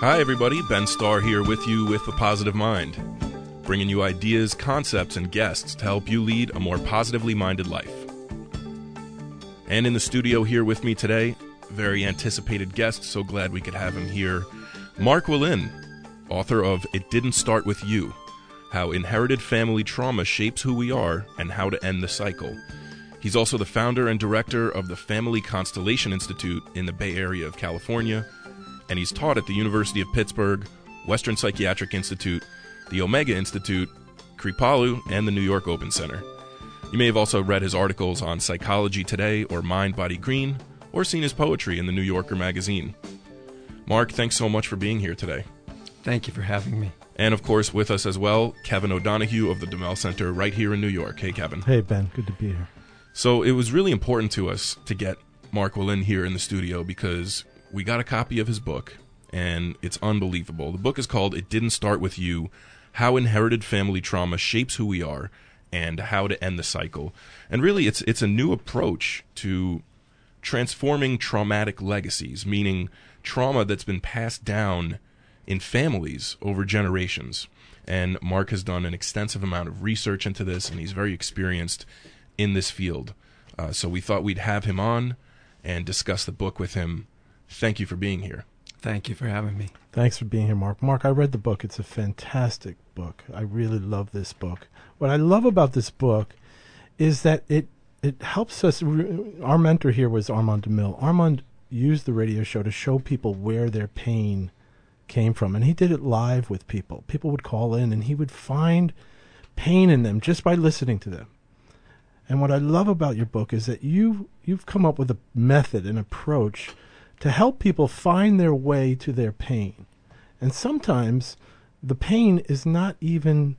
Hi everybody, Ben Starr here with you with A Positive Mind, bringing you ideas, concepts, and guests to help you lead a more positively minded life. And in the studio here with me today, very anticipated guest, so glad we could have him here, Mark Willin, author of It Didn't Start With You, How Inherited Family Trauma Shapes Who We Are and How to End the Cycle. He's also the founder and director of the Family Constellation Institute in the Bay Area of California, and he's taught at the University of Pittsburgh, Western Psychiatric Institute, the Omega Institute, Kripalu, and the New York Open Center. You may have also read his articles on Psychology Today or Mind, Body, Green, or seen his poetry in the New Yorker magazine. Mark, thanks so much for being here today. Thank you for having me. And of course, with us as well, Kevin O'Donohue of the DeMel Center right here in New York. Hey, Kevin. Hey, Ben. Good to be here. So it was really important to us to get Mark Willin here in the studio because we got a copy of his book, and it's unbelievable. The book is called It Didn't Start With You, How Inherited Family Trauma Shapes Who We Are, and How to End the Cycle. And really, it's a new approach to transforming traumatic legacies, meaning trauma that's been passed down in families over generations. And Mark has done an extensive amount of research into this, and he's very experienced in this field. So we thought we'd have him on and discuss the book with him. Thank you for being here. Thank you for having me. Thanks for being here, Mark. Mark, I read the book. It's a fantastic book. I really love this book. What I love about this book is that it helps us. Our mentor here was Armand DeMille. Armand used the radio show to show people where their pain came from, and he did it live with people. People would call in, and he would find pain in them just by listening to them. And what I love about your book is that you've come up with a method, an approach to help people find their way to their pain. And sometimes the pain is not even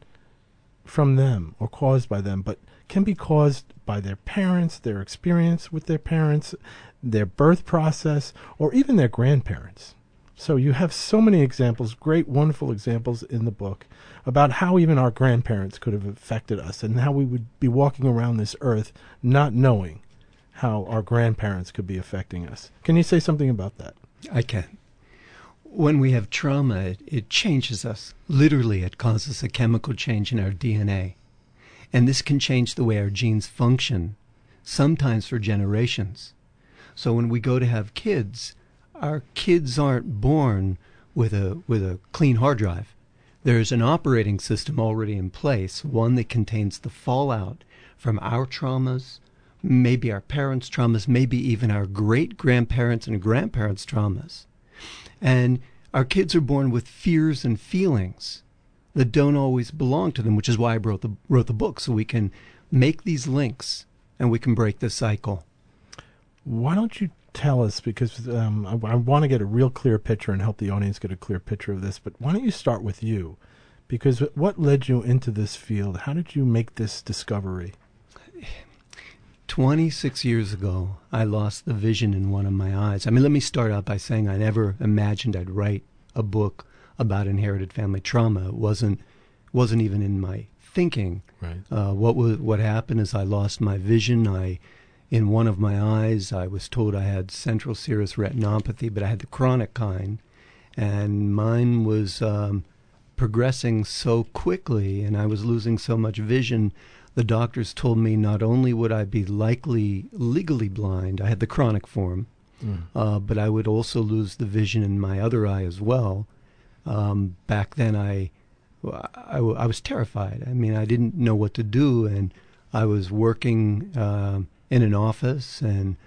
from them or caused by them, but can be caused by their parents, their experience with their parents, their birth process, or even their grandparents. So you have so many examples, great, wonderful examples in the book about how even our grandparents could have affected us and how we would be walking around this earth not knowing how our grandparents could be affecting us. Can you say something about that? I can. When we have trauma, it changes us. Literally, it causes a chemical change in our DNA. And this can change the way our genes function, sometimes for generations. So when we go to have kids, our kids aren't born with a clean hard drive. There's an operating system already in place, one that contains the fallout from our traumas, maybe our parents' traumas, maybe even our great-grandparents' and grandparents' traumas. And our kids are born with fears and feelings that don't always belong to them, which is why I wrote the book, so we can make these links and we can break the cycle. Why don't you tell us, because I want to get a real clear picture and help the audience get a clear picture of this, but why don't you start with you? Because what led you into this field? How did you make this discovery? 26 years ago, I lost the vision in one of my eyes. I mean, let me start out by saying I never imagined I'd write a book about inherited family trauma. It wasn't even in my thinking. Right. What happened is I lost my vision. In one of my eyes, I was told I had central serous retinopathy, but I had the chronic kind, and mine was progressing so quickly, and I was losing so much vision. The doctors told me not only would I be likely legally blind, I had the chronic form, but I would also lose the vision in my other eye as well. Back then, I was terrified. I mean, I didn't know what to do, and I was working in an office and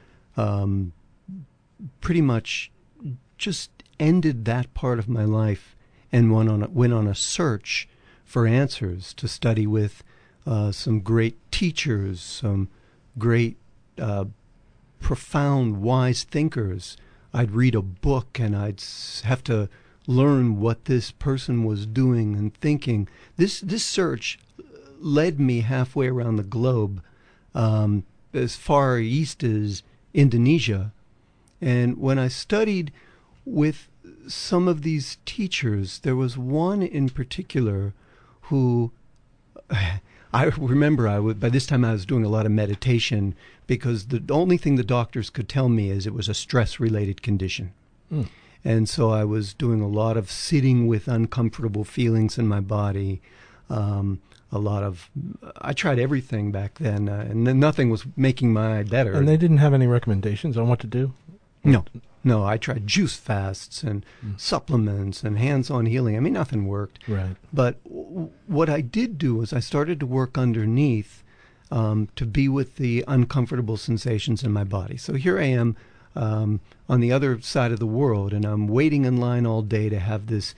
pretty much just ended that part of my life and went on a search for answers to study with some great teachers, some great, profound, wise thinkers. I'd read a book and I'd have to learn what this person was doing and thinking. This search led me halfway around the globe, as far east as Indonesia. And when I studied with some of these teachers, there was one in particular who I remember by this time I was doing a lot of meditation because the only thing the doctors could tell me is it was a stress-related condition. And so I was doing a lot of sitting with uncomfortable feelings in my body. I tried everything back then, and nothing was making my eye better. And they didn't have any recommendations on what to do? No, I tried juice fasts and supplements and hands-on healing. I mean, nothing worked. Right. But what I did do was I started to work underneath to be with the uncomfortable sensations in my body. So here I am on the other side of the world, and I'm waiting in line all day to have this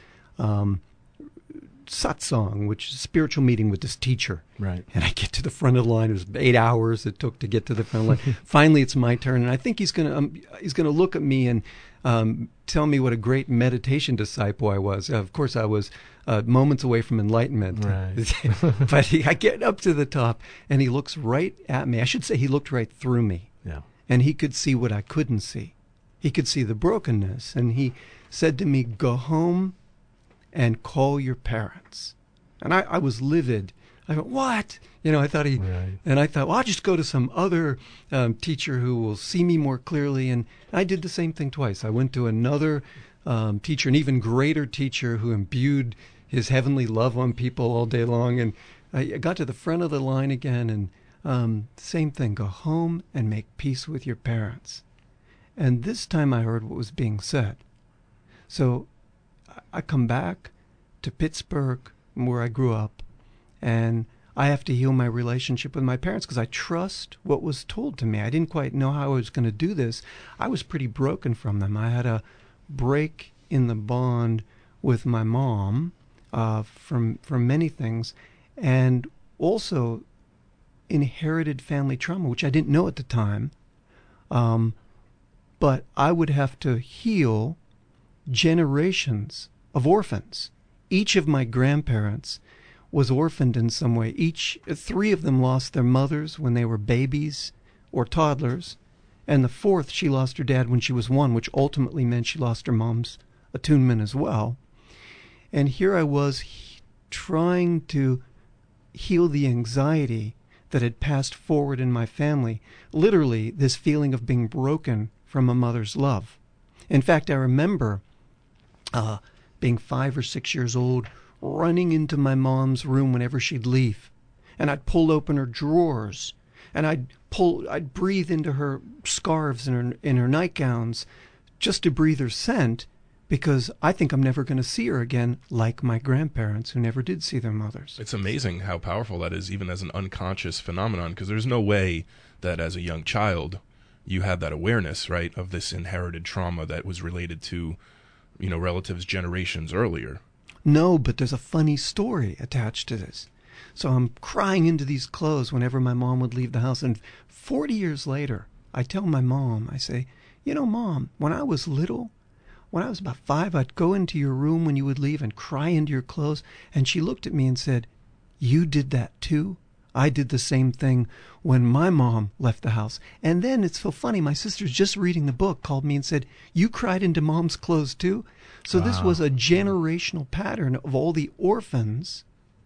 satsang, which is a spiritual meeting with this teacher. Right. And I get to the front of the line. It was 8 hours it took to get to the front of the line. Finally, it's my turn, and I think he's gonna look at me and tell me what a great meditation disciple I was. Of course, I was moments away from enlightenment. Right. But I get up to the top, and he looks right at me. I should say he looked right through me. Yeah. And he could see what I couldn't see. He could see the brokenness, and he said to me, "Go home and call your parents." And I was livid. I thought, what? I thought and I thought, well, I'll just go to some other teacher who will see me more clearly. And I did the same thing twice. I went to another teacher, an even greater teacher who imbued his heavenly love on people all day long. And I got to the front of the line again, and same thing, go home and make peace with your parents. And this time I heard what was being said. So I come back to Pittsburgh, where I grew up, and I have to heal my relationship with my parents because I trust what was told to me. I didn't quite know how I was going to do this. I was pretty broken from them. I had a break in the bond with my mom from many things, and also inherited family trauma, which I didn't know at the time. But I would have to heal generations of orphans. Each of my grandparents was orphaned in some way. Three of them lost their mothers when they were babies or toddlers, and the fourth, she lost her dad when she was 1, which ultimately meant she lost her mom's attunement as well. And here I was trying to heal the anxiety that had passed forward in my family, literally this feeling of being broken from a mother's love. In fact, I remember being 5 or 6 years old, running into my mom's room whenever she'd leave, and I'd pull open her drawers, and I'd breathe into her scarves and her nightgowns, just to breathe her scent, because I think I'm never going to see her again, like my grandparents who never did see their mothers. It's amazing how powerful that is, even as an unconscious phenomenon, because there's no way that as a young child you had that awareness, right, of this inherited trauma that was related to relatives generations earlier. No, but there's a funny story attached to this. So I'm crying into these clothes whenever my mom would leave the house. And 40 years later, I tell my mom, I say, Mom, when I was little, when I was about 5, I'd go into your room when you would leave and cry into your clothes. And she looked at me and said, "You did that too? I did the same thing when my mom left the house." And then it's so funny, my sister's just reading the book, called me and said, "You cried into Mom's clothes too?" So wow. This was a generational pattern of all the orphans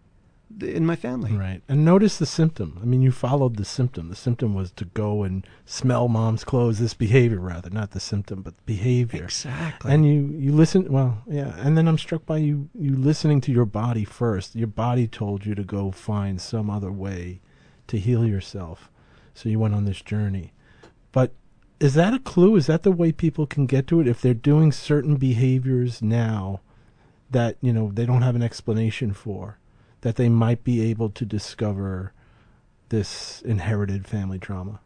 in my family. Right. And notice the symptom. I mean, you followed the symptom. The symptom was to go and smell Mom's clothes, this behavior rather, not the symptom, but behavior. Exactly. And you listen, well, yeah, and then I'm struck by you listening to your body first. Your body told you to go find some other way to heal yourself. So you went on this journey. But is that a clue? Is that the way people can get to it? If they're doing certain behaviors now that, they don't have an explanation for, that they might be able to discover this inherited family trauma?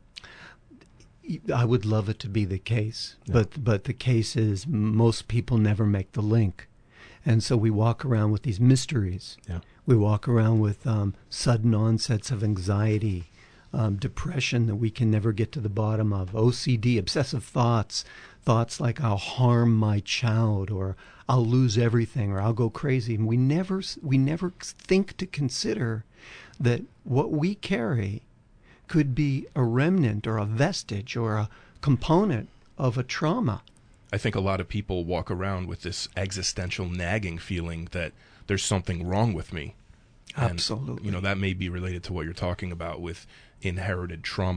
I would love it to be the case, Yeah. but the case is most people never make the link. And so we walk around with these mysteries. Yeah. We walk around with sudden onsets of anxiety, depression that we can never get to the bottom of, OCD, obsessive thoughts like I'll harm my child, or I'll lose everything, or I'll go crazy. And we never think to consider that what we carry could be a remnant or a vestige or a component of a trauma. I think a lot of people walk around with this existential nagging feeling that there's something wrong with me. Absolutely. And, that may be related to what you're talking about with inherited trauma.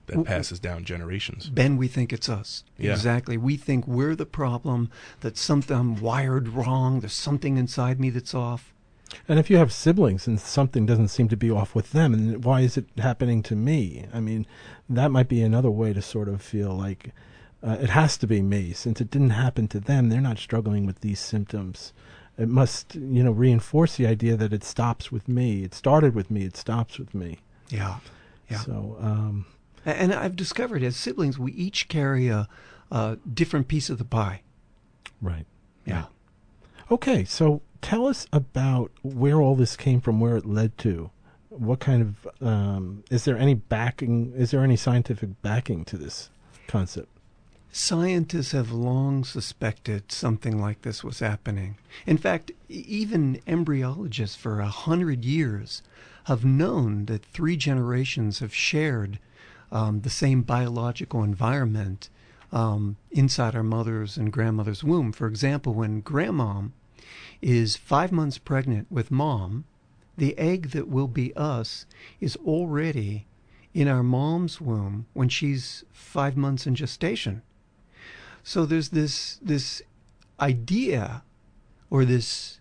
that passes down generations. Ben, we think it's us. Yeah. Exactly. We think we're the problem, that something I'm wired wrong, there's something inside me that's off. And if you have siblings and something doesn't seem to be off with them, and why is it happening to me? I mean, that might be another way to sort of feel like it has to be me. Since it didn't happen to them, they're not struggling with these symptoms. It must, reinforce the idea that it stops with me. It started with me. It stops with me. Yeah. Yeah. So, and I've discovered as siblings, we each carry a different piece of the pie. right. Yeah. Okay, so tell us about where all this came from, where it led to. What kind of, is there any scientific backing to this concept? Scientists have long suspected something like this was happening. In fact, even embryologists for 100 years have known that 3 generations have shared the same biological environment inside our mother's and grandmother's womb. For example, when grandmom is 5 months pregnant with mom, the egg that will be us is already in our mom's womb when she's 5 months in gestation. So there's this idea or this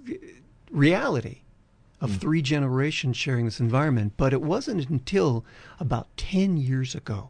reality of 3 generations sharing this environment, but it wasn't until about 10 years ago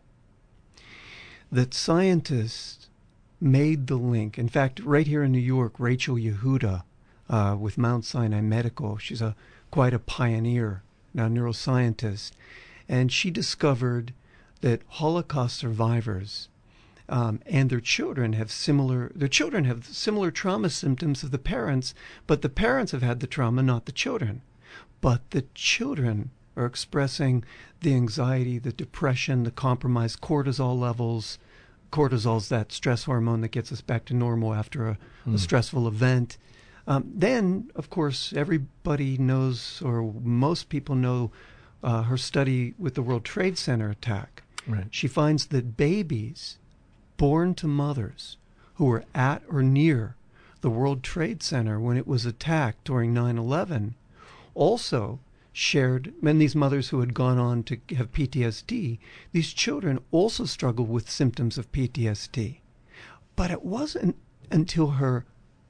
that scientists made the link. In fact, right here in New York, Rachel Yehuda with Mount Sinai Medical, she's quite a pioneer, now neuroscientist, and she discovered that Holocaust survivors and their children have similar trauma symptoms of the parents, but the parents have had the trauma, not the children. But the children are expressing the anxiety, the depression, the compromised cortisol levels. Cortisol's that stress hormone that gets us back to normal after a stressful event. Then, of course, everybody knows, or most people know, her study with the World Trade Center attack. Right. She finds that babies born to mothers who were at or near the World Trade Center when it was attacked during 9/11 also shared, and these mothers who had gone on to have PTSD, these children also struggled with symptoms of PTSD. But it wasn't until her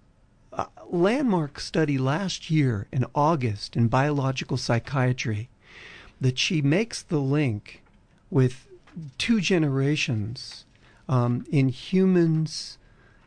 landmark study last year in August in biological psychiatry that she makes the link with 2 generations in humans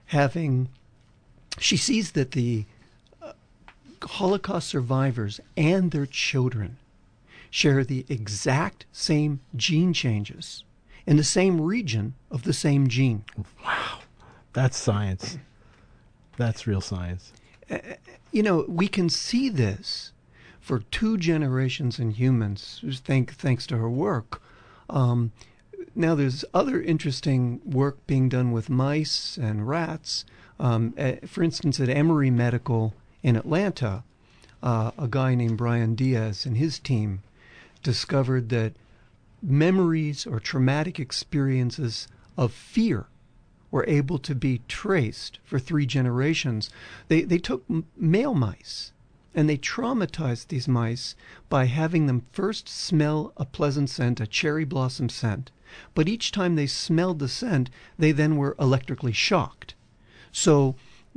she sees that the Holocaust survivors and their children share the exact same gene changes in the same region of the same gene. Wow. That's science. That's real science. We can see this for 2 generations in humans, thanks to her work. Now, there's other interesting work being done with mice and rats. For instance, at Emory Medical in Atlanta, a guy named Brian Diaz and his team discovered that memories or traumatic experiences of fear were able to be traced for 3 generations. They took male mice and they traumatized these mice by having them first smell a pleasant scent, a cherry blossom scent. But each time they smelled the scent, they then were electrically shocked. So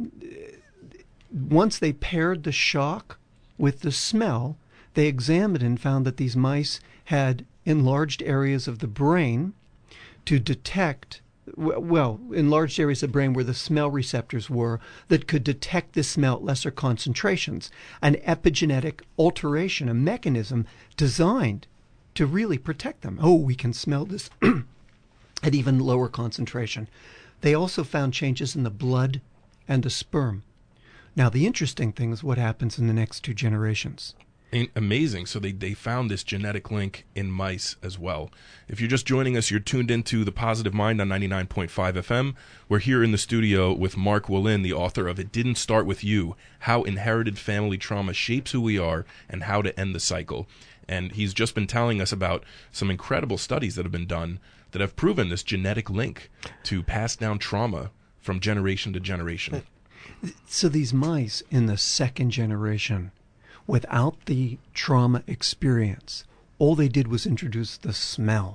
once they paired the shock with the smell, they examined and found that these mice had enlarged areas of the brain to detect, enlarged areas of the brain where the smell receptors were that could detect the smell at lesser concentrations, an epigenetic alteration, a mechanism designed to really protect them. Oh, we can smell this at even lower concentration. They also found changes in the blood and the sperm. Now, the interesting thing is what happens in the next 2 generations. Amazing. So they found this genetic link in mice as well. If you're just joining us, you're tuned into The Positive Mind on 99.5 FM. We're here in the studio with Mark Wolynn, the author of It Didn't Start With You, How Inherited Family Trauma Shapes Who We Are and How to End the Cycle. And he's just been telling us about some incredible studies that have been done that have proven this genetic link to pass down trauma from generation to generation. So these mice in the 2nd generation, without the trauma experience, all they did was introduce the smell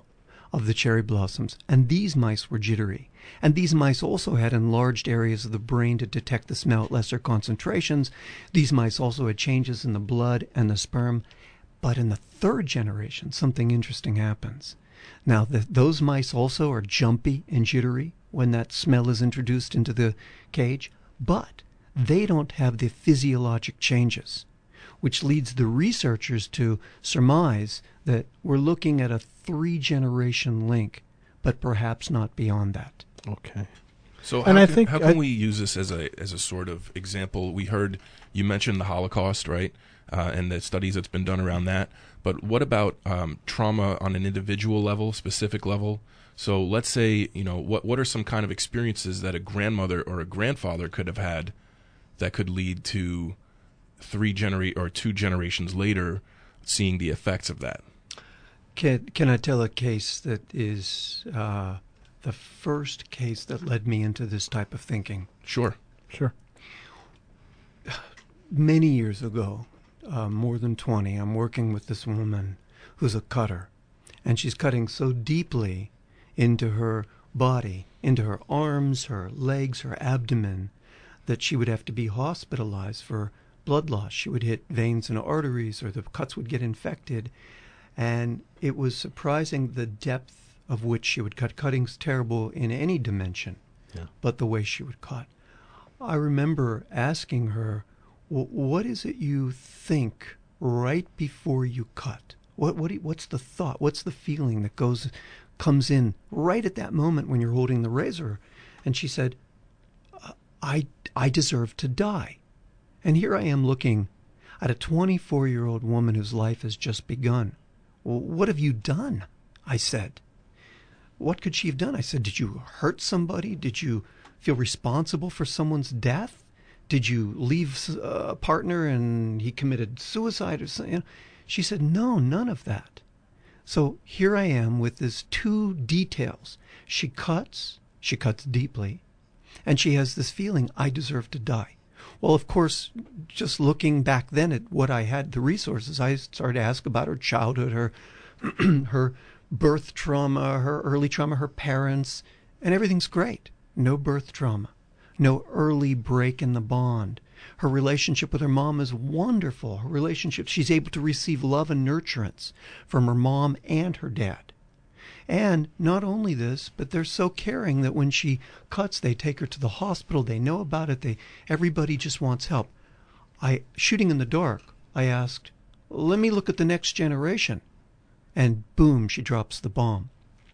of the cherry blossoms, and these mice were jittery. And these mice also had enlarged areas of the brain to detect the smell at lesser concentrations. These mice also had changes in the blood and the sperm. But in the third generation, something interesting happens. Now, those mice also are jumpy and jittery when that smell is introduced into the cage, but they don't have the physiologic changes, which leads the researchers to surmise that we're looking at a 3-generation link, but perhaps not beyond that. Okay. So And how can we use this as a sort of example? We heard you mentioned the Holocaust, right? And the studies that's been done around that. But what about trauma on an individual level, specific level? So let's say, what are some kind of experiences that a grandmother or a grandfather could have had that could lead to 2 generations later seeing the effects of that? Can I tell a case that is the first case that led me into this type of thinking? Sure. Many years ago, more than 20, I'm working with this woman who's a cutter, and she's cutting so deeply into her body, into her arms, her legs, her abdomen, that she would have to be hospitalized for blood loss. She would hit veins and arteries, or the cuts would get infected. And it was surprising the depth of which she would cut. Cutting's terrible in any dimension, but the way she would cut. I remember asking her, what is it you think right before you cut? What's the thought? What's the feeling that comes in right at that moment when you're holding the razor? And she said, I deserve to die. And here I am looking at a 24-year-old woman whose life has just begun. Well, what have you done? I said. What could she have done? I said, did you hurt somebody? Did you feel responsible for someone's death? Did you leave a partner and he committed suicide or something? She said, no, none of that. So here I am with these 2 details. She cuts deeply, and she has this feeling, I deserve to die. Well, of course, just looking back then at what I had, the resources, I started to ask about her childhood, her her birth trauma, her early trauma, her parents, and everything's great. No birth trauma, no early break in the bond. Her relationship with her mom is wonderful. Her relationship, she's able to receive love and nurturance from her mom and her dad. And not only this, but they're so caring that when she cuts, they take her to the hospital. They know about it. Everybody just wants help. Shooting in the dark, I asked, let me look at the next generation. And boom, she drops the bomb.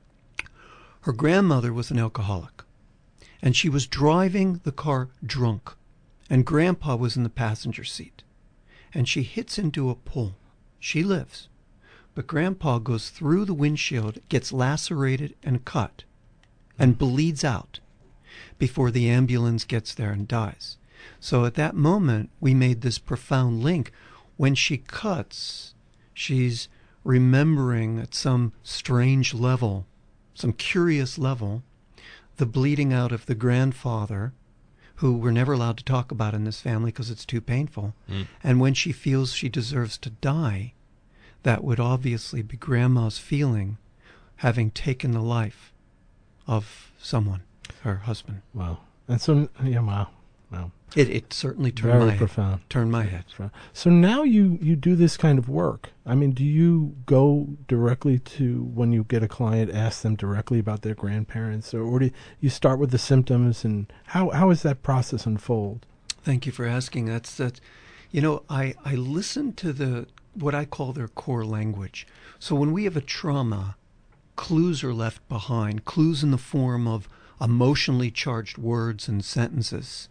Her grandmother was an alcoholic, and she was driving the car drunk, and Grandpa was in the passenger seat. And she hits into a pole. She lives. But Grandpa goes through the windshield, gets lacerated and cut, and bleeds out before the ambulance gets there and dies. So at that moment, we made this profound link. When she cuts, she's remembering at some strange level, some curious level, the bleeding out of the grandfather, who we're never allowed to talk about in this family because it's too painful. And when she feels she deserves to die, that would obviously be Grandma's feeling, having taken the life of someone, her husband. Wow. And so, wow. It certainly turned my head. So now you do this kind of work. I mean, do you go directly to, when you get a client, ask them directly about their grandparents, or do you start with the symptoms, and how does that process unfold? Thank you for asking. That's I listen to what I call their core language. So when we have a trauma, clues are left behind, clues in the form of emotionally charged words and sentences.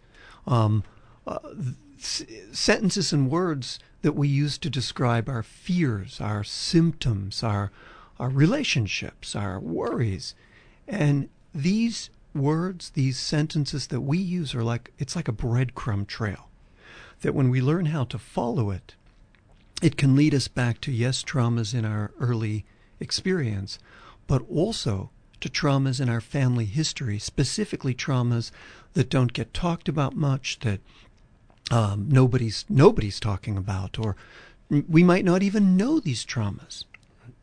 Sentences and words that we use to describe our fears, our symptoms, our relationships, our worries. And these words, these sentences that we use it's like a breadcrumb trail, that when we learn how to follow it, it can lead us back to, yes, traumas in our early experience, but also to traumas in our family history, specifically traumas that don't get talked about much, that nobody's talking about, or we might not even know these traumas.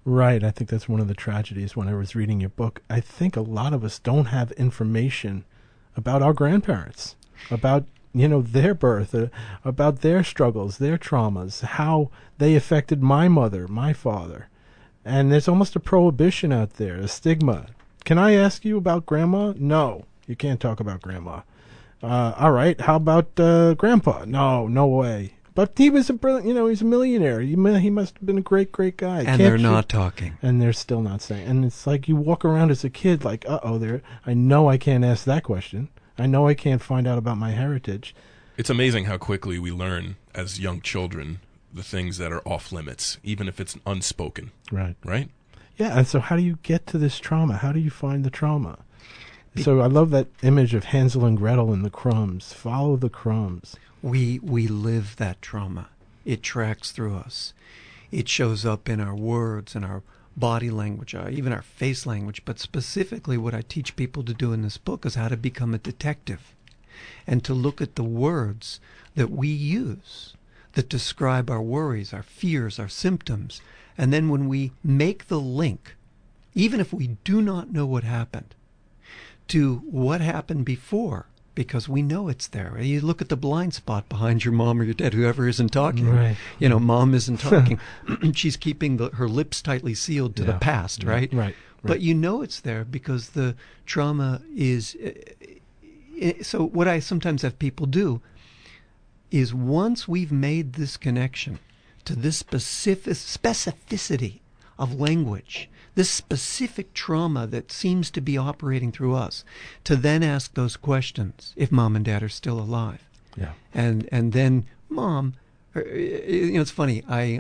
Right. I think that's one of the tragedies when I was reading your book. I think a lot of us don't have information about our grandparents, about, their birth, about their struggles, their traumas, how they affected my mother, my father. And there's almost a prohibition out there, a stigma. Can I ask you about grandma? No, you can't talk about grandma. All right, how about grandpa? No way. But he was a brilliant, he's a millionaire. He must have been a great, great guy. And they're not talking. And they're still not saying. And it's like you walk around as a kid like, I know I can't ask that question. I know I can't find out about my heritage. It's amazing how quickly we learn as young children the things that are off limits, even if it's unspoken. Right. Right? Yeah, and so how do you get to this trauma? How do you find the trauma? So I love that image of Hansel and Gretel and the crumbs. Follow the crumbs. We live that trauma. It tracks through us. It shows up in our words and our body language, even our face language. But specifically what I teach people to do in this book is how to become a detective and to look at the words that we use that describe our worries, our fears, our symptoms. And then when we make the link, even if we do not know what happened, to what happened before, because we know it's there. You look at the blind spot behind your mom or your dad, whoever isn't talking. Right. Mom isn't talking. She's keeping her lips tightly sealed to the past, right? Right. But you know it's there because the trauma is... So what I sometimes have people do is once we've made this connection to this specificity of language, this specific trauma that seems to be operating through us, to then ask those questions if mom and dad are still alive. Yeah. And then mom, it's funny. I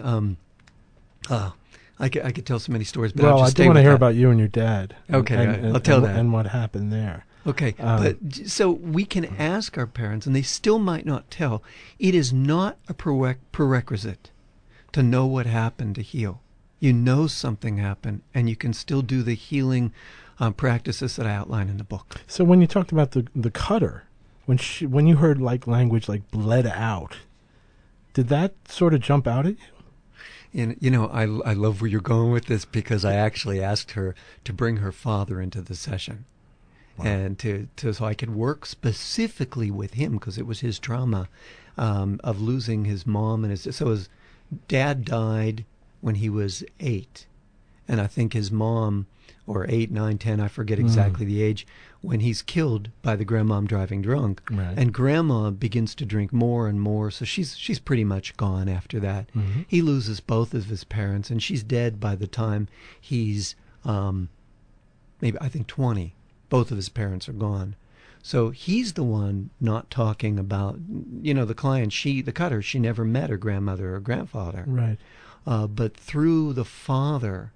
could tell so many stories, but I'll just I do want to hear about you and your dad. Okay, I'll tell that. And what happened there. Okay, but so we can ask our parents, and they still might not tell. It is not a prerequisite to know what happened to heal. You know something happened, and you can still do the healing practices that I outline in the book. So when you talked about the cutter, when you heard language like bled out, did that sort of jump out at you? And I love where you're going with this because I actually asked her to bring her father into the session. Wow. And so I could work specifically with him because it was his trauma of losing his mom and his dad died when he was 8, and I think his mom, or 8, 9, 10, I forget exactly the age, when he's killed by the grandmom driving drunk, right. And grandma begins to drink more and more, so she's pretty much gone after that. Mm-hmm. He loses both of his parents, and she's dead by the time he's maybe I think 20. Both of his parents are gone. So he's the one not talking about, the client, the cutter, she never met her grandmother or grandfather. Right. But through the father,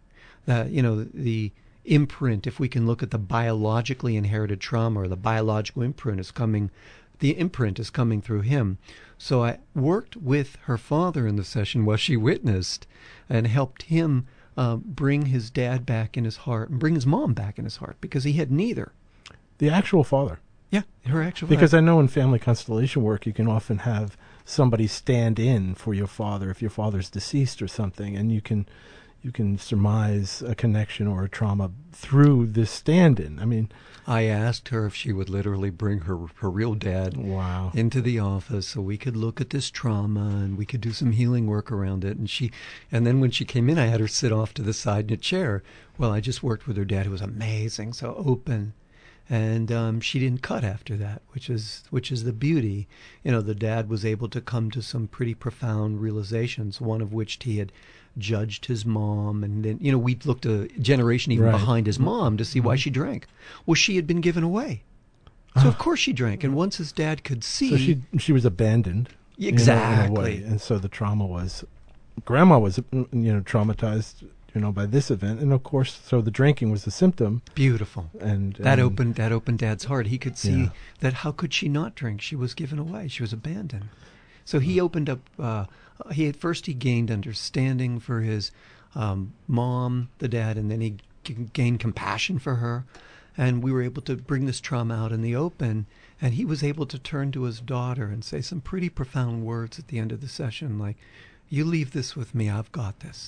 the imprint, if we can look at the biologically inherited trauma or the biological imprint the imprint is coming through him. So I worked with her father in the session while she witnessed and helped him bring his dad back in his heart and bring his mom back in his heart because he had neither. The actual father. Yeah, her actual Because father. I know in family constellation work you can often have somebody stand in for your father if your father's deceased or something, and you can surmise a connection or a trauma through this stand-in. I mean, I asked her if she would literally bring her real dad wow. into the office so we could look at this trauma and we could do some healing work around it. And then when she came in, I had her sit off to the side in a chair. Well, I just worked with her dad, who was amazing, so open. And she didn't cut after that, which is the beauty. The dad was able to come to some pretty profound realizations, one of which he had judged his mom, and then we looked a generation even behind his mom to see why she drank. Well, she had been given away, so of course she drank. And once his dad could see, so she was abandoned exactly, in a way. And so the trauma was, grandma was traumatized by this event, and of course, so the drinking was the symptom. Beautiful, and that opened Dad's heart. He could see that how could she not drink? She was given away. She was abandoned. So he opened up. He gained understanding for his mom, the dad, and then he gained compassion for her, and we were able to bring this trauma out in the open. And he was able to turn to his daughter and say some pretty profound words at the end of the session, like, "You leave this with me. I've got this."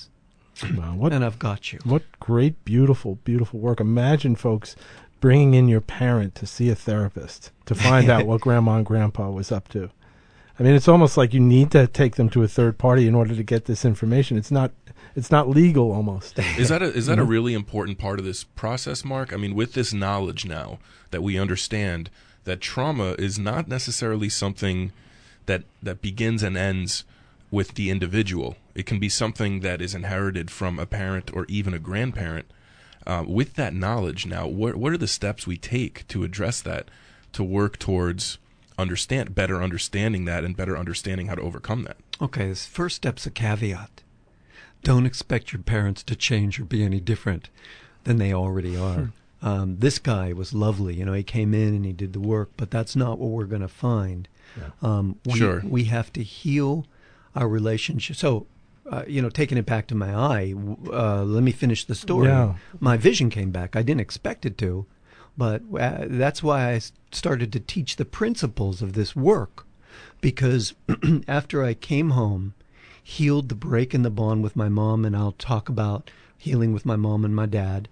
Wow, and I've got you. What great, beautiful, beautiful work. Imagine, folks, bringing in your parent to see a therapist to find out what Grandma and Grandpa was up to. I mean, it's almost like you need to take them to a third party in order to get this information. It's not legal almost. Is that a really important part of this process, Mark? I mean, with this knowledge now that we understand that trauma is not necessarily something that begins and ends with the individual. It can be something that is inherited from a parent or even a grandparent. With that knowledge now, what are the steps we take to address that, to work towards better understanding that and better understanding how to overcome that? Okay, this first step's a caveat. Don't expect your parents to change or be any different than they already are. This guy was lovely. He came in and he did the work, but that's not what we're going to find. Yeah. We have to heal our relationship. So, taking it back to my eye, let me finish the story. Yeah. My vision came back. I didn't expect it to, but that's why I started to teach the principles of this work, because after I came home, healed the break in the bond with my mom, and I'll talk about healing with my mom and my dad,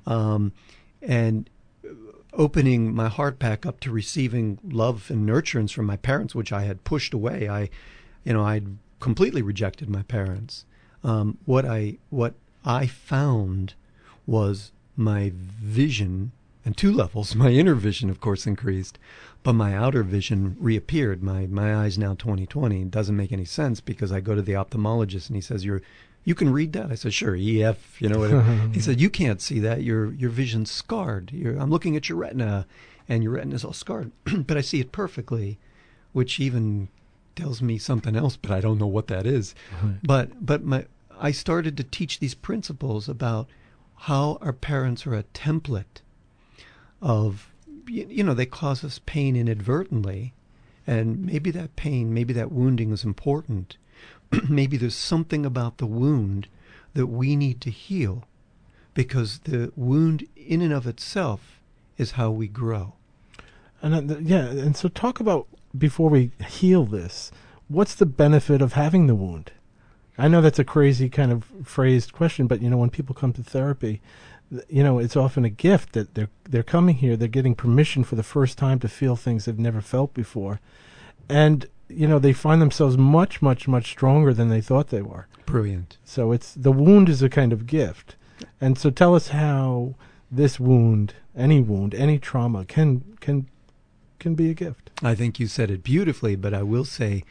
and opening my heart back up to receiving love and nurturance from my parents, which I had pushed away. I'd completely rejected my parents. What I found was my vision, and two levels. My inner vision, of course, increased, but my outer vision reappeared. My eyes now 20/20. It doesn't make any sense because I go to the ophthalmologist and he says, you can read that? I said, sure, EF, He said, you can't see that. Your vision's scarred. I'm looking at your retina, and your retina's all scarred. But I see it perfectly, which even tells me something else, but I don't know what that is. Right. But I started to teach these principles about how our parents are a template of, they cause us pain inadvertently, and maybe that pain, maybe that wounding is important. Maybe there's something about the wound that we need to heal, because the wound in and of itself is how we grow. And so talk about, before we heal this, what's the benefit of having the wound? I know that's a crazy kind of phrased question, but when people come to therapy, it's often a gift that they're coming here, they're getting permission for the first time to feel things they've never felt before, and they find themselves much, much, much stronger than they thought they were. Brilliant. So the wound is a kind of gift, and so tell us how this wound, any trauma, can be a gift. I think you said it beautifully, but I will say,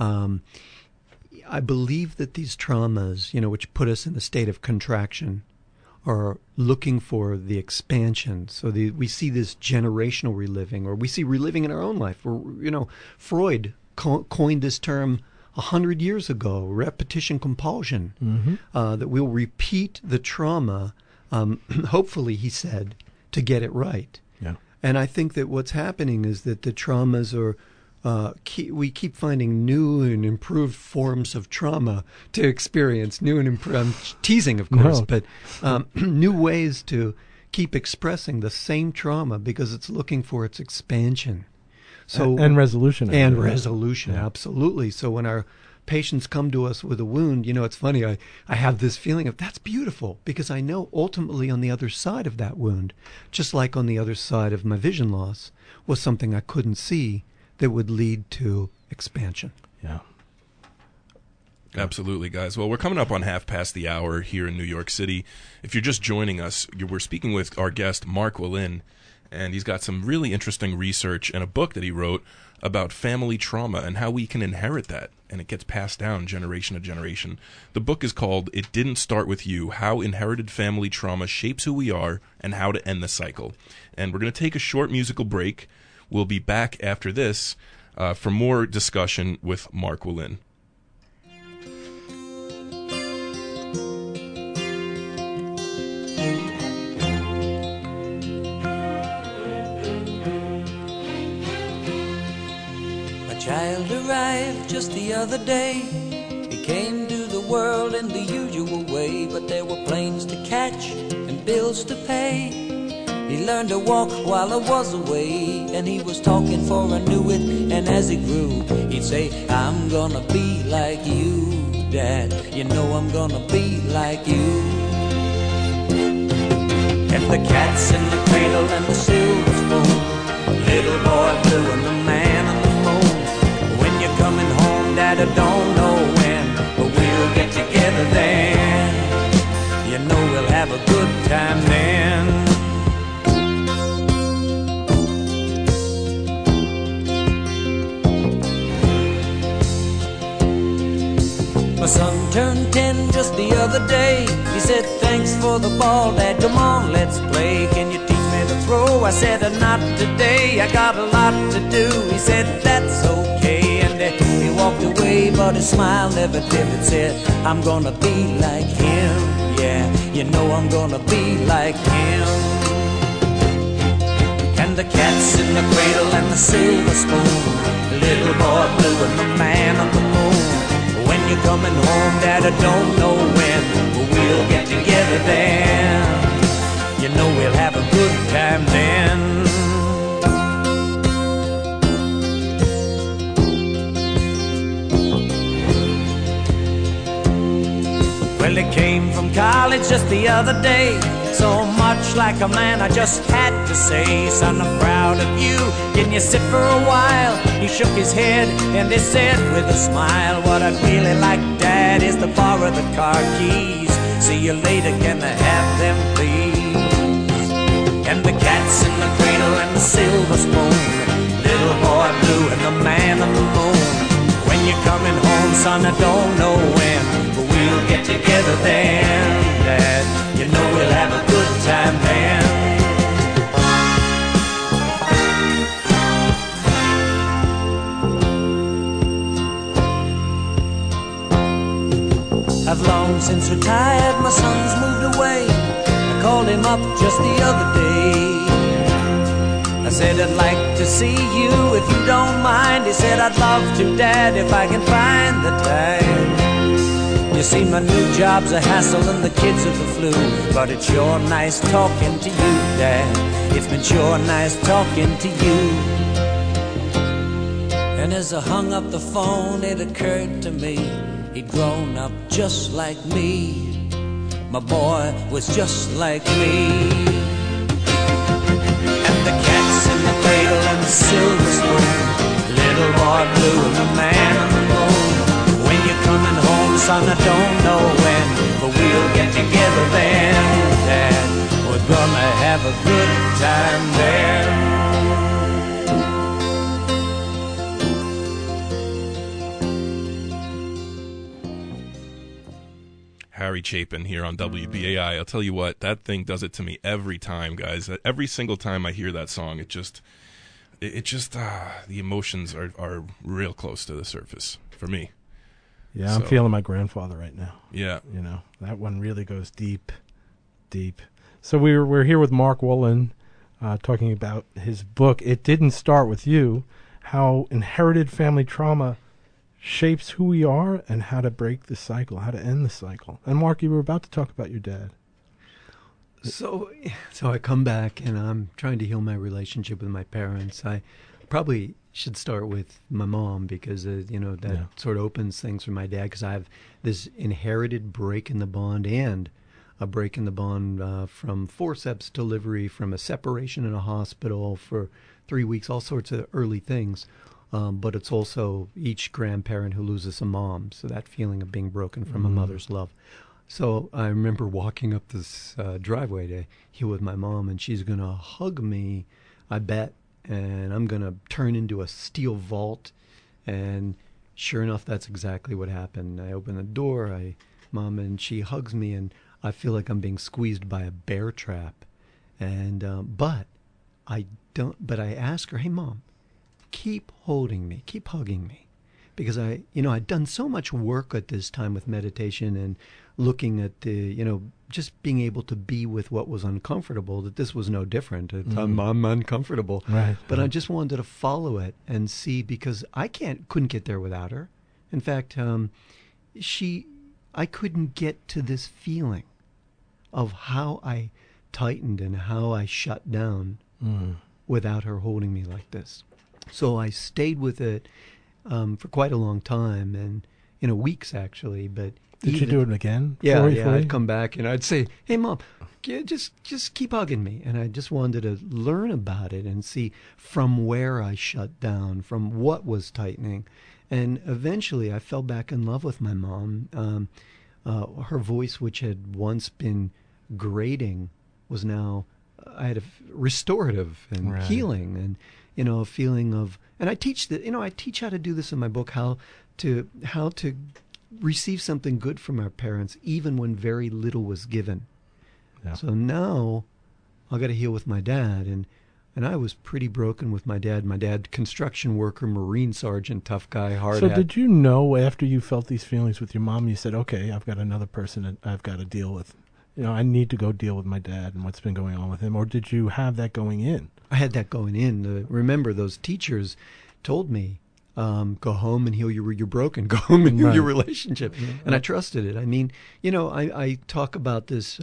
I believe that these traumas, which put us in a state of contraction, are looking for the expansion. So we see this generational reliving, or we see reliving in our own life. Freud coined this term 100 years ago, repetition compulsion, that we'll repeat the trauma, hopefully, he said, to get it right. Yeah. And I think that what's happening is that the traumas are, we keep finding new and improved forms of trauma to experience, new and improved, I'm teasing, of course, but new ways to keep expressing the same trauma because it's looking for its expansion. So and resolution. And resolution, yeah. Absolutely. So when our patients come to us with a wound, it's funny, I have this feeling of that's beautiful, because I know ultimately on the other side of that wound, just like on the other side of my vision loss, was something I couldn't see that would lead to expansion. Yeah. Absolutely, guys. Well, we're coming up on hour here in New York City. If you're just joining us, we're speaking with our guest, Mark Willin, and he's got some really interesting research and a book that he wrote about family trauma and how we can inherit that, and it gets passed down generation to generation. The book is called It Didn't Start With You, How Inherited Family Trauma Shapes Who We Are and How to End the Cycle. And we're going to take a short musical break. We'll be back after this for more discussion with Mark Willin. Child arrived just the other day. He came to the world in the usual way, but there were planes to catch and bills to pay. He learned to walk while I was away, and he was talking before I knew it. And as he grew, he'd say, I'm gonna be like you. Dad, you know I'm gonna be like you. And the cat's in the cradle and the silver spoon, little boy blue and the man on the moon. When you're coming home, Dad, I don't know when, but we'll get together then. You know we'll have a good time then. My son turned 10 just the other day. He said, thanks for the ball, Dad, come on, let's play. Can you teach me to throw? I said, not today, I got a lot to do. He said, that's okay, and he walked away, but his smile never dimmed. It said, I'm gonna be like him, yeah, you know I'm gonna be like him. And the cat's in the cradle and the silver spoon, the little boy blue and the man on the moon. When you're coming home, Dad, I don't know when, but we'll get together then. You know we'll have a good time then. Well, he came from college just the other day, so much like a man I just had to say, son, I'm proud of you, can you sit for a while? He shook his head and he said with a smile, what I'd really like, Dad, is to borrow the car keys. See you later, can I have them please? And the cat's in the cradle and the silver spoon, little boy blue and the man on the moon. When you're coming home, son, I don't know when, but we'll get together then, Dad, you know we'll have a good time then. I've long since retired, my son's moved away. I called him up just the other day. I said, I'd like to see you if you don't mind. He said, I'd love to, Dad, if I can find the time. You see, my new job's a hassle and the kids are the flu, but it's sure nice talking to you, Dad. It's been sure nice talking to you. And as I hung up the phone, it occurred to me, he'd grown up just like me. My boy was just like me. And the cat's in the cradle and the silver spoon, little boy blue and the man on the moon. When you're coming home, son, I don't know when, but we'll get together then, Dad. We're gonna have a good time then. Harry Chapin here on WBAI. I'll tell you what, that thing does it to me every time, guys. Every single time I hear that song, it just the emotions are real close to the surface for me. Yeah, I'm feeling my grandfather right now. Yeah. You know, that one really goes deep, deep. So we're here with Mark Wolynn talking about his book, It Didn't Start With You, How Inherited Family Trauma Shapes Who We Are and How to Break the Cycle, how to end the cycle. And Mark, you were about to talk about your dad. So I come back and I'm trying to heal my relationship with my parents. I probably should start with my mom because, that sort of opens things for my dad, because I have this inherited break in the bond and a break in the bond from forceps delivery, from a separation in a hospital for 3 weeks, all sorts of early things. But it's also each grandparent who loses a mom, so that feeling of being broken from a mother's love. So I remember walking up this driveway to heal with my mom, and she's going to hug me, I bet, and I'm going to turn into a steel vault. And sure enough, that's exactly what happened. I open the door, Mom, and she hugs me, and I feel like I'm being squeezed by a bear trap. And but I ask her, hey, Mom, keep holding me, keep hugging me, because I'd done so much work at this time with meditation and looking at just being able to be with what was uncomfortable, that this was no different. I'm uncomfortable, right? But I just wanted to follow it and see, because I couldn't get there without her. In fact, I couldn't get to this feeling of how I tightened and how I shut down without her holding me like this. So I stayed with it for quite a long time, and weeks actually. But Did you do it again? Yeah, for yeah. you? I'd come back and I'd say, "Hey, Mom, just keep hugging me." And I just wanted to learn about it and see from where I shut down, from what was tightening. And eventually I fell back in love with my mom. Her voice, which had once been grating, was now, I had a restorative and Right. healing, and a feeling of. And I teach I teach how to do this in my book, how to receive something good from our parents, even when very little was given. Yeah. So now I got to heal with my dad, and I was pretty broken with my dad. My dad, construction worker, Marine sergeant, tough guy, hard So hat. did you know after you felt these feelings with your mom, you said, okay, I've got another person that I've got to deal with. I need to go deal with my dad and what's been going on with him. Or did you have that going in? I had that going in. Remember, those teachers told me, go home and heal you're broken. Go home and heal your relationship. And I trusted it. I mean, I talk about this.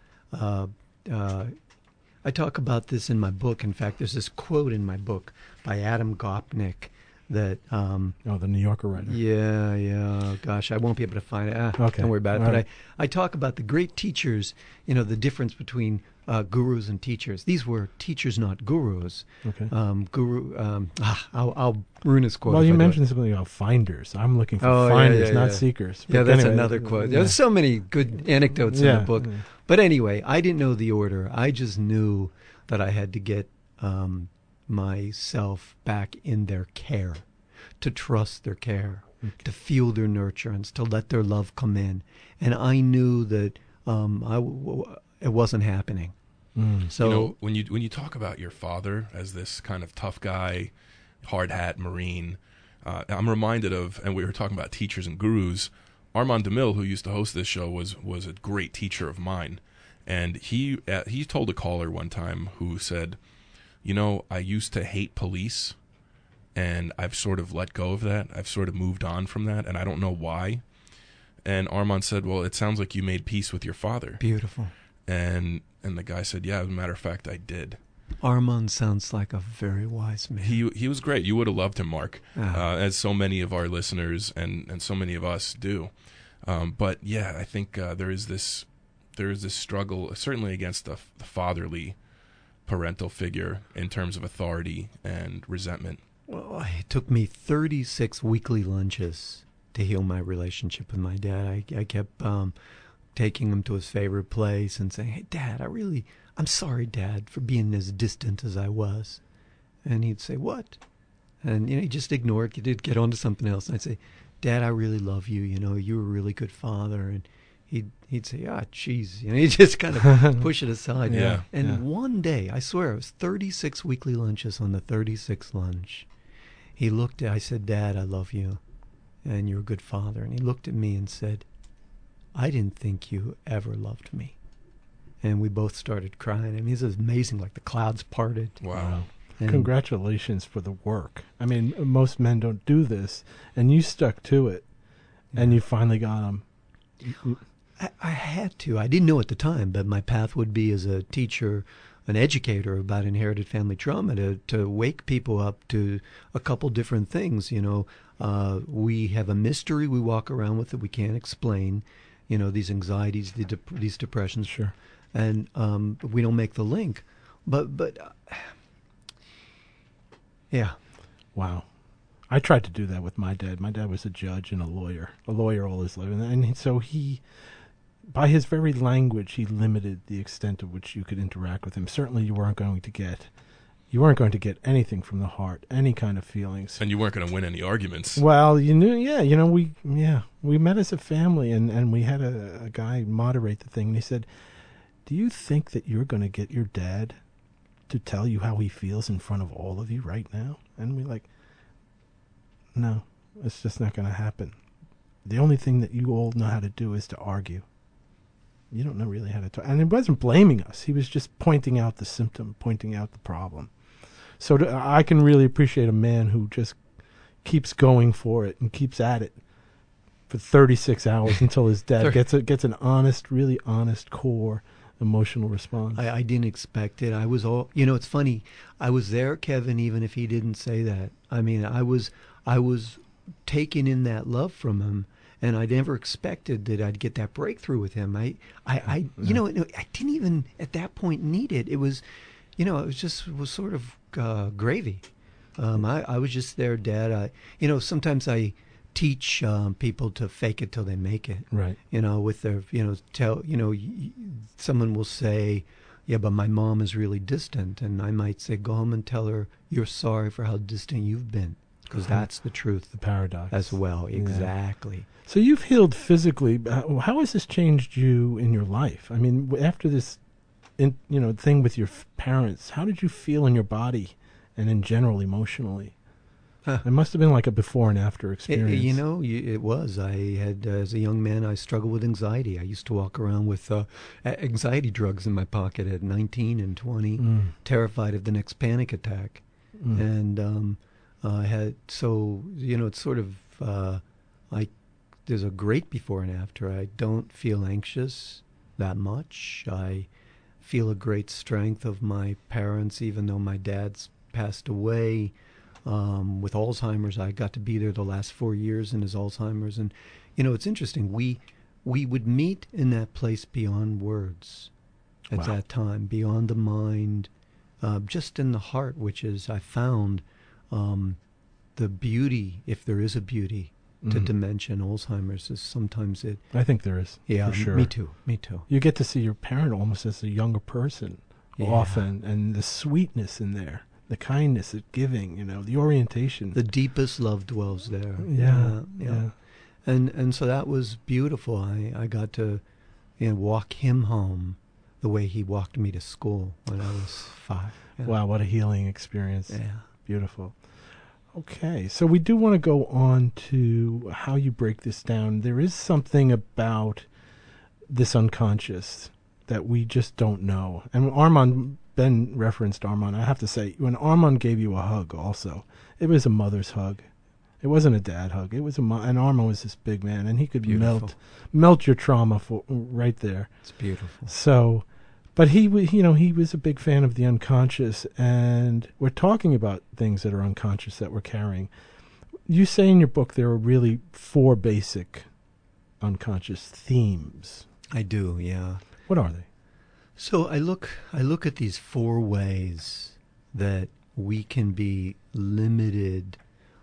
I talk about this in my book. In fact, there's this quote in my book by Adam Gopnik that. The New Yorker writer. Yeah. Gosh, I won't be able to find it. Okay. Don't worry about it. All But right. I talk about the great teachers. The difference between gurus and teachers. These were teachers, not gurus. Okay. I'll ruin his quote. Well, if you I do it. mentioned something about finders. I'm looking for Oh, yeah, finders, yeah, not yeah. seekers. Yeah, But that's anyway, another quote. yeah. There's so many good anecdotes in Yeah, the book. yeah. But anyway, I didn't know the order. I just knew that I had to get myself back in their care, to trust their care, to feel their nurturance, to let their love come in. And I knew that it wasn't happening. So when you talk about your father as this kind of tough guy, hard hat Marine, I'm reminded of, and we were talking about teachers and gurus. Armand DeMille, who used to host this show, was a great teacher of mine, and he told a caller one time who said, I used to hate police, and I've sort of let go of that. I've sort of moved on from that, and I don't know why. And Armand said, well, it sounds like you made peace with your father. beautiful. And the guy said, yeah, as a matter of fact, I did. Armand sounds like a very wise man. He was great. You would have loved him, Mark, Ah. as so many of our listeners and so many of us do. But yeah, I think there is this struggle, certainly against the fatherly parental figure in terms of authority and resentment. Well, it took me 36 weekly lunches to heal my relationship with my dad. I kept taking him to his favorite place and saying, "Hey, Dad, I'm sorry, Dad, for being as distant as I was." And he'd say, "What?" And he'd just ignore it. He'd get on to something else. And I'd say, "Dad, I really love you. You were a really good father." And he'd say, "Ah, geez." He'd just kind of push it aside. Yeah, And yeah. one day, I swear, it was 36 weekly lunches. On the 36th lunch, I said, "Dad, I love you, and you're a good father." And he looked at me and said, "I didn't think you ever loved me." And we both started crying. I mean, it's amazing, like the clouds parted. Wow. And Congratulations for the work. I mean, most men don't do this, and you stuck to it, and you finally got them. I had to. I didn't know at the time, but my path would be as a teacher, an educator about inherited family trauma, to wake people up to a couple different things. We have a mystery we walk around with that we can't explain. These anxieties, these depressions. Sure. And we don't make the link. But yeah. Wow. I tried to do that with my dad. My dad was a judge and a lawyer all his life. And so he, by his very language, he limited the extent of which you could interact with him. Certainly you weren't going to get anything from the heart, any kind of feelings. And you weren't going to win any arguments. Well, we met as a family, and we had a guy moderate the thing, and he said, "Do you think that you're going to get your dad to tell you how he feels in front of all of you right now?" And we're like, "No, it's just not going to happen. The only thing that you all know how to do is to argue. You don't know really how to talk." And he wasn't blaming us. He was just pointing out the symptom, pointing out the problem. So I can really appreciate a man who just keeps going for it and keeps at it for 36 hours until his dad gets an honest, really honest, core emotional response. I didn't expect it. I was it's funny. I was there, Kevin, even if he didn't say that. I mean, I was taking in that love from him, And I never expected that I'd get that breakthrough with him. I didn't even at that point need it. It was, it was sort of gravy. I was just there, Dad. Sometimes I teach people to fake it till they make it. Right. With their, someone will say, yeah, but my mom is really distant. And I might say, go home and tell her you're sorry for how distant you've been. Because that's the truth. The paradox. As well, exactly. Yeah. So you've healed physically. How has this changed you in your life? I mean, after this, thing with your parents, how did you feel in your body and in general emotionally? It must have been like a before and after experience. It was. I had, as a young man, I struggled with anxiety. I used to walk around with anxiety drugs in my pocket at 19 and 20, terrified of the next panic attack. And I had, it's sort of, there's a great before and after. I don't feel anxious that much. I feel a great strength of my parents, even though my dad's passed away with Alzheimer's. I got to be there the last 4 years in his Alzheimer's. And, it's interesting. We would meet in that place beyond words at that time, beyond the mind, just in the heart, which is, I found, the beauty, if there is a beauty, to dementia and Alzheimer's is sometimes it. I think there is. Yeah, for sure. Me too. You get to see your parent almost as a younger person often, and the sweetness in there, the kindness of giving, the orientation. The deepest love dwells there. Yeah. And so that was beautiful. I got to walk him home the way he walked me to school when I was 5. Yeah. Wow, what a healing experience. Yeah. Beautiful. Okay, so we do want to go on to how you break this down. There is something about this unconscious that we just don't know. And Ben referenced Armand. I have to say, when Armand gave you a hug also, it was a mother's hug. It wasn't a dad hug. It was and Armand was this big man, and he could melt your trauma right there. It's beautiful. So, but he was a big fan of the unconscious, and we're talking about things that are unconscious that we're carrying. You say in your book there are really 4 basic unconscious themes. I do, yeah. What are they? So I look at these 4 ways that we can be limited.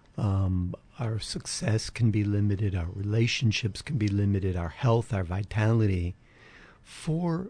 Our success can be limited. Our relationships can be limited. Our health, our vitality. 4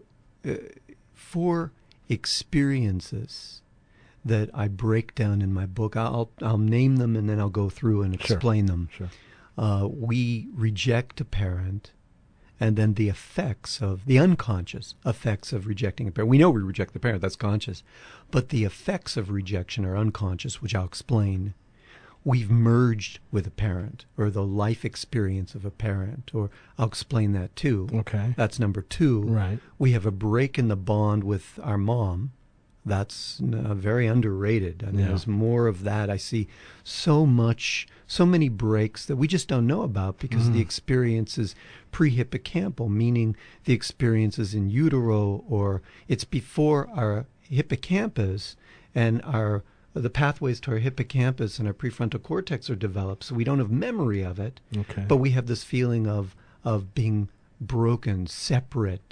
experiences that I break down in my book. I'll name them and then I'll go through and explain them. Sure. We reject a parent, and then the effects of the unconscious effects of rejecting a parent. We know we reject the parent, that's conscious, but the effects of rejection are unconscious, which I'll explain. We've merged with a parent, or the life experience of a parent, or I'll explain that too. Okay. That's number 2. Right. We have a break in the bond with our mom. That's very underrated. I mean, there's more of that. I see so many breaks that we just don't know about because the experience is pre-hippocampal, meaning the experience is in utero, or it's before our hippocampus and the pathways to our hippocampus and our prefrontal cortex are developed, so we don't have memory of it. Okay. But we have this feeling of being broken, separate,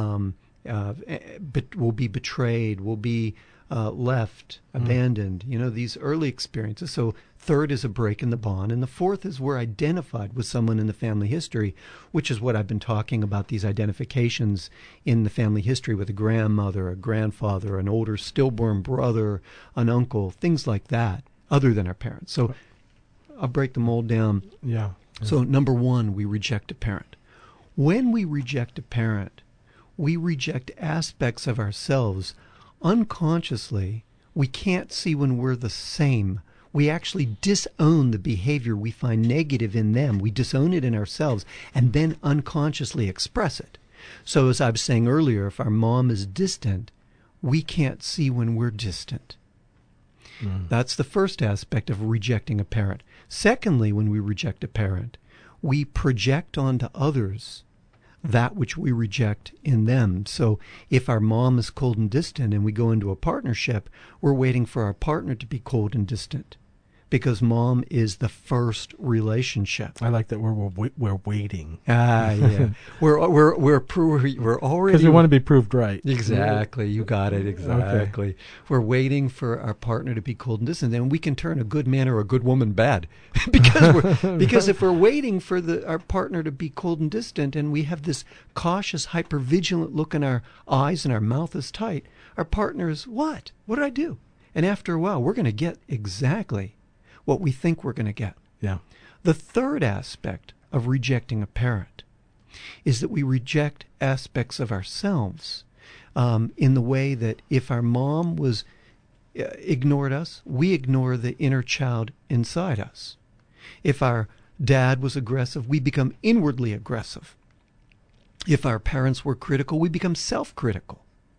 but we'll be betrayed, we'll be left, abandoned. These early experiences. So 3rd is a break in the bond, and the 4th is we're identified with someone in the family history, which is what I've been talking about, these identifications in the family history with a grandmother, a grandfather, an older stillborn brother, an uncle, things like that, other than our parents. So I'll break them all down. Yeah. So number 1, we reject a parent. When we reject a parent, we reject aspects of ourselves unconsciously. We can't see when we're the same. We actually disown the behavior we find negative in them. We disown it in ourselves and then unconsciously express it. So as I was saying earlier, if our mom is distant, we can't see when we're distant. That's the first aspect of rejecting a parent. Secondly, when we reject a parent, we project onto others that which we reject in them. So if our mom is cold and distant and we go into a partnership, we're waiting for our partner to be cold and distant. because mom is the first relationship. I like that we're waiting. Yeah. we're already, Because we want to be proved right. Exactly. You got it. Exactly. Okay. We're waiting for our partner to be cold and distant. Then we can turn a good man or a good woman bad. because if we're waiting for our partner to be cold and distant, and we have this cautious, hypervigilant look in our eyes and our mouth is tight, our partner is, what? What did I do? And after a while, we're going to get exactly what we think we're going to get. Yeah. The third aspect of rejecting a parent is that we reject aspects of ourselves in the way that if our mom was ignored us, we ignore the inner child inside us. If our dad was aggressive, we become inwardly aggressive. If our parents were critical, we become self-critical.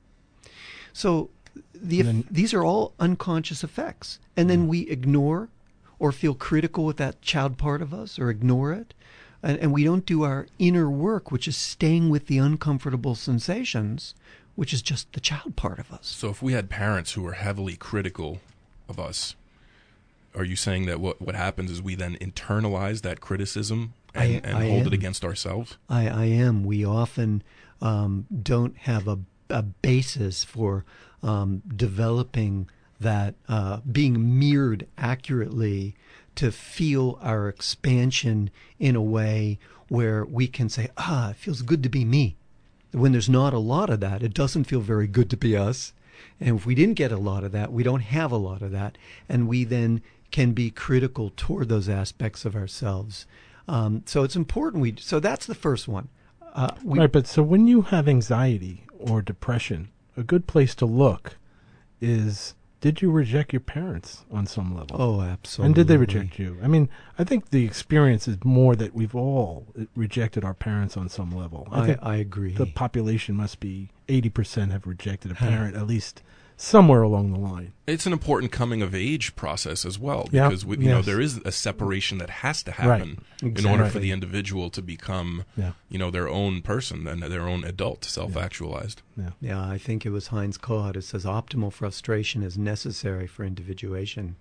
So these are all unconscious effects. And then we ignore or feel critical with that child part of us or ignore it. And we don't do our inner work, which is staying with the uncomfortable sensations, which is just the child part of us. So if we had parents who were heavily critical of us, are you saying that what happens is we then internalize that criticism and hold it against ourselves? I am. We often don't have a basis for developing that, being mirrored accurately to feel our expansion in a way where we can say, it feels good to be me. When there's not a lot of that, it doesn't feel very good to be us. And if we didn't get a lot of that, we don't have a lot of that. And we then can be critical toward those aspects of ourselves. So it's important. So that's the first one. Right, but so when you have anxiety or depression, a good place to look is, did you reject your parents on some level? Oh, absolutely. And did they reject you? I mean, I think the experience is more that we've all rejected our parents on some level. I agree. The population must be 80% have rejected a parent, at least somewhere along the line. It's an important coming of age process as well, because you know, there is a separation that has to happen in order for the individual to become their own person and their own adult, self-actualized. Yeah, I think it was Heinz Kohut. It says optimal frustration is necessary for individuation.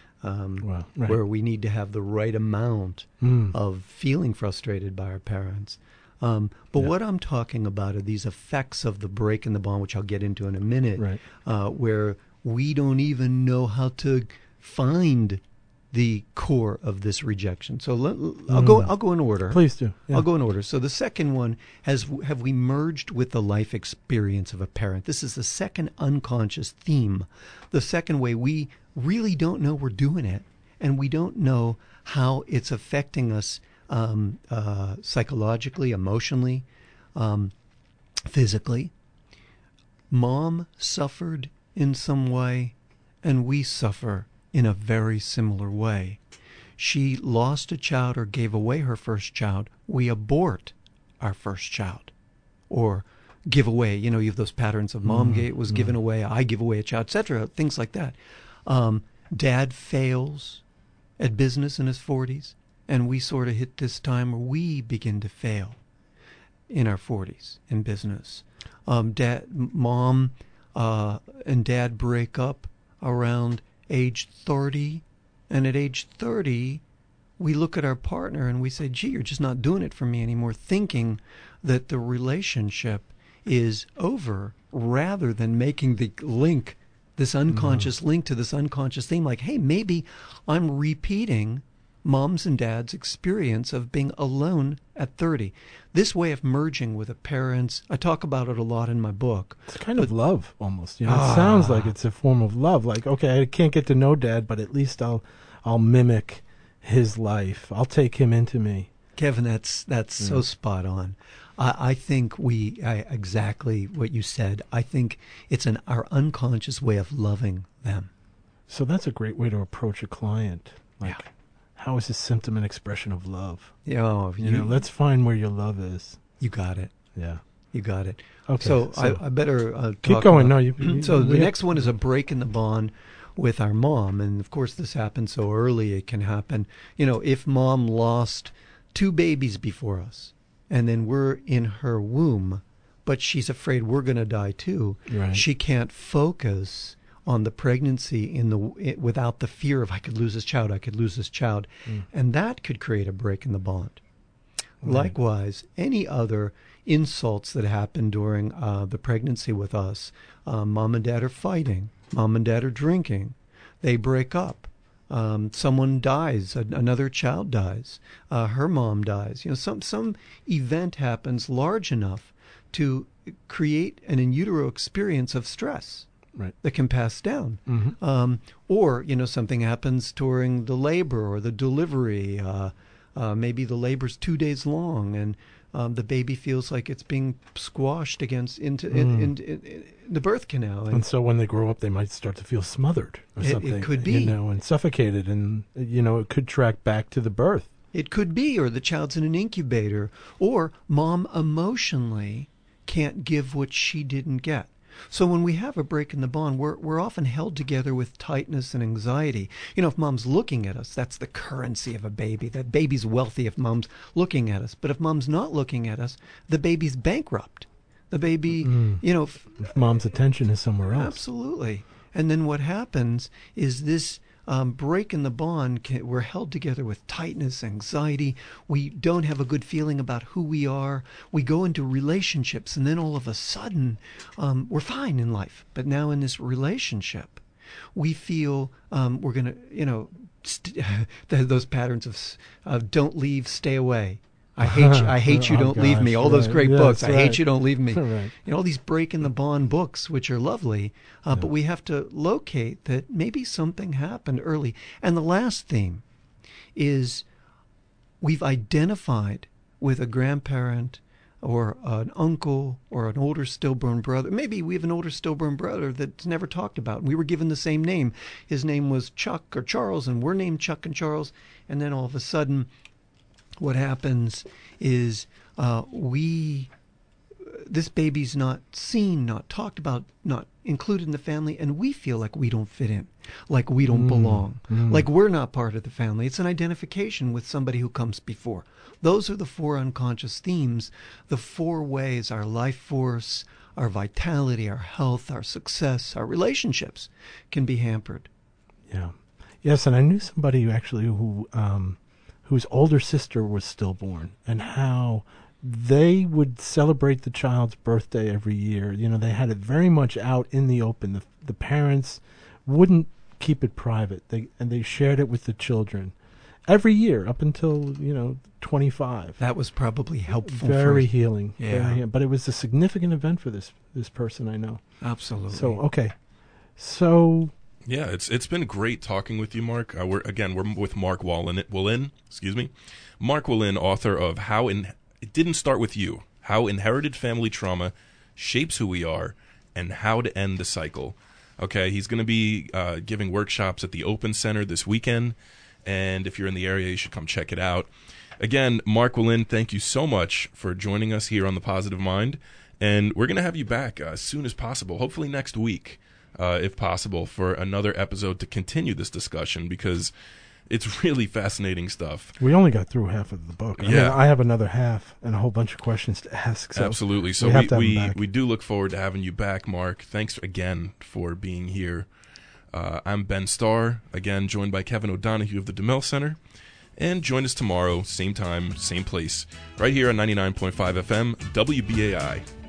Where we need to have the right amount of feeling frustrated by our parents. But what I'm talking about are these effects of the break in the bond, which I'll get into in a minute, where we don't even know how to find the core of this rejection. So I'll go in order. Please do. Yeah. I'll go in order. So the second one have we merged with the life experience of a parent? This is the second unconscious theme. The second way we really don't know we're doing it, and we don't know how it's affecting us psychologically, emotionally, physically. Mom suffered in some way, and we suffer in a very similar way. She lost a child or gave away her first child. We abort our first child, or give away. You have those patterns of mom was given away, I give away a child, etc. Things like that. Dad fails at business in his 40s. And we sort of hit this time where we begin to fail in our 40s in business. Mom and dad break up around age 30. And at age 30, we look at our partner and we say, gee, you're just not doing it for me anymore, thinking that the relationship is over, rather than making the link, this unconscious link to this unconscious theme, like, hey, maybe I'm repeating mom's and dad's experience of being alone at 30. This way of merging with a parent's, I talk about it a lot in my book. It's kind of love, almost. It sounds like it's a form of love. Like, okay, I can't get to know dad, but at least I'll mimic his life. I'll take him into me. Kevin, that's so spot on. I think exactly what you said. I think it's our unconscious way of loving them. So that's a great way to approach a client. How is this symptom an expression of love? Let's find where your love is. You got it. Yeah. You got it. Okay. So I better talk keep going. So the next one is a break in the bond with our mom. And, of course, this happens so early. It can happen, if mom lost 2 babies before us, and then we're in her womb, but she's afraid we're going to die too. Right. She can't focus on the pregnancy without the fear of I could lose this child, and that could create a break in the bond. Right. Likewise, any other insults that happen during the pregnancy with us, mom and dad are fighting, mom and dad are drinking, they break up, someone dies, another child dies, her mom dies. Some event happens large enough to create an in utero experience of stress. Right. That can pass down. Mm-hmm. Or something happens during the labor or the delivery. Maybe the labor's 2 days long, and the baby feels like it's being squashed into the birth canal. And so when they grow up, they might start to feel smothered or something. It could be. And suffocated, and, it could track back to the birth. It could be, or the child's in an incubator, or mom emotionally can't give what she didn't get. So when we have a break in the bond, we're often held together with tightness and anxiety. If mom's looking at us, that's the currency of a baby. That baby's wealthy if mom's looking at us. But if mom's not looking at us, the baby's bankrupt. The baby, if mom's attention is somewhere else. Absolutely. And then what happens is this break in the bond, we're held together with tightness, anxiety. We don't have a good feeling about who we are. We go into relationships, and then all of a sudden, we're fine in life. But now in this relationship, we feel we're going to, those patterns of don't leave, stay away. I hate you, don't leave me. All those great books. I hate you, don't leave me. Right. All these break in the bond books, which are lovely, but we have to locate that maybe something happened early. And the last theme is we've identified with a grandparent or an uncle or an older stillborn brother. Maybe we have an older stillborn brother that's never talked about. We were given the same name. His name was Chuck or Charles, and we're named Chuck and Charles. And then all of a sudden, what happens is this baby's not seen, not talked about, not included in the family, and we feel like we don't fit in, like we don't belong, like we're not part of the family. It's an identification with somebody who comes before. Those are the 4 unconscious themes, the 4 ways our life force, our vitality, our health, our success, our relationships can be hampered. Yeah. Yes, and I knew somebody whose older sister was stillborn, and how they would celebrate the child's birthday every year. They had it very much out in the open. The parents wouldn't keep it private. They shared it with the children every year up until 25. That was probably helpful. Very healing. Yeah. But it was a significant event for this person I know. Absolutely. So okay. So. Yeah, it's been great talking with you, Mark. We're with Mark Wolynn. Mark Wolynn, author of It Didn't Start With You: How Inherited Family Trauma Shapes Who We Are and How to End the Cycle. Okay, he's going to be giving workshops at the Open Center this weekend, and if you're in the area, you should come check it out. Again, Mark Wolynn, thank you so much for joining us here on The Positive Mind, and we're going to have you back as soon as possible, hopefully next week. If possible, for another episode to continue this discussion, because it's really fascinating stuff. We only got through half of the book. I have another half and a whole bunch of questions to ask. So absolutely. So we do look forward to having you back, Mark. Thanks again for being here. I'm Ben Starr, again joined by Kevin O'Donohue of the DeMille Center. And join us tomorrow, same time, same place, right here on 99.5 FM, WBAI.